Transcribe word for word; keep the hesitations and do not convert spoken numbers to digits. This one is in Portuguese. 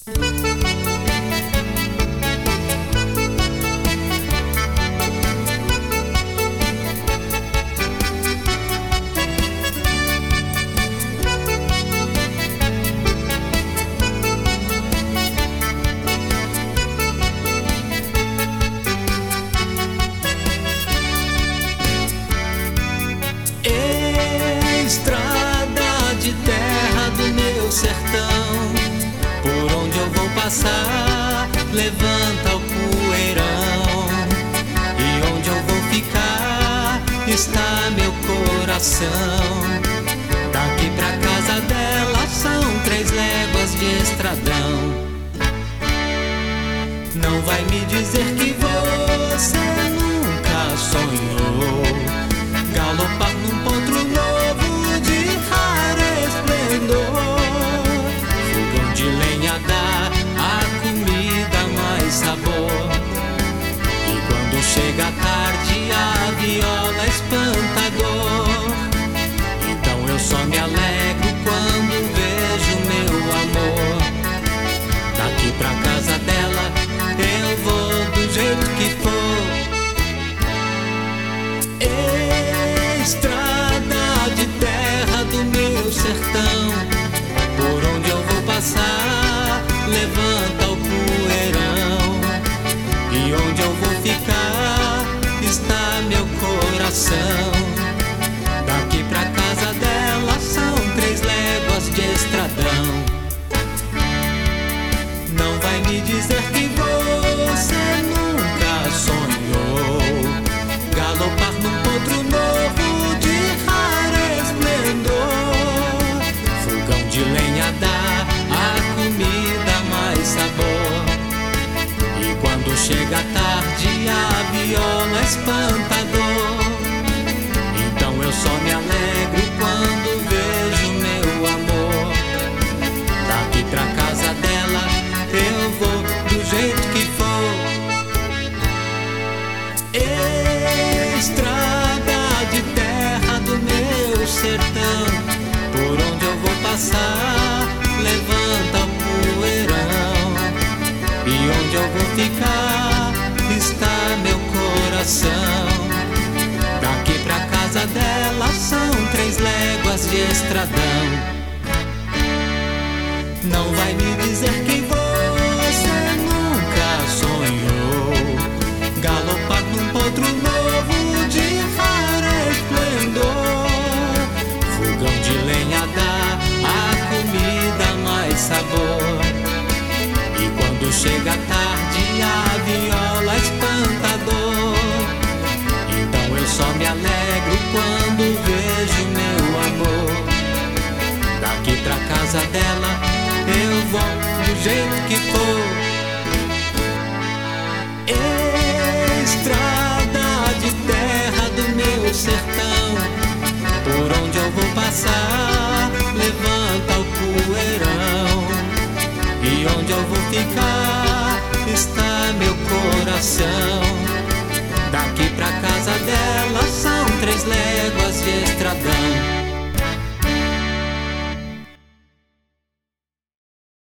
Estrada de terra do meu sertão, por onde eu vou passar, levanta o poeirão. E onde eu vou ficar, está meu coração. Daqui pra casa dela são três léguas de estradão. Não vai me dizer que você nunca sonhou galopar num potro novo de raro esplendor. Fogão de lenha dá a comida mais sabor. E quando chega a tarde a viola espanta a dor. Então eu só me alegro quando vejo meu amor. Daqui pra casa dela eu vou do jeito que for. Estrada de terra do meu sertão, por onde eu vou passar, levanta o poeirão. E onde eu vou ficar, está meu coração. Daqui pra casa dela são três léguas de estradão. Não vai me dizer que você nunca sonhou galopar num potro novo de raro esplendor. Fogão de lenha dá a comida mais sabor. E quando chega a tarde a viola espanta a dor. Então eu só me alegro quando vejo meu amor. Daqui pra casa dela eu vou do jeito que for. Estrada de terra do meu sertão, por onde eu vou passar, levanta o poeirão. E onde eu vou ficar, está meu coração. Daqui pra casa dela são três léguas de estradão. Não vai me dizer que você nunca sonhou galopar num potro novo de raro esplendor. Fogão de lenha dá a comida mais sabor. E quando chega a tarde a viola espanta a dor. Então eu só me alegro quando vejo meu amor. Daqui pra casa dela eu vou do jeito que for. Estrada de terra do meu sertão, por onde eu vou passar, levanta o poeirão. E onde eu vou ficar, está meu coração. Daqui pra casa dela são três léguas de estradão.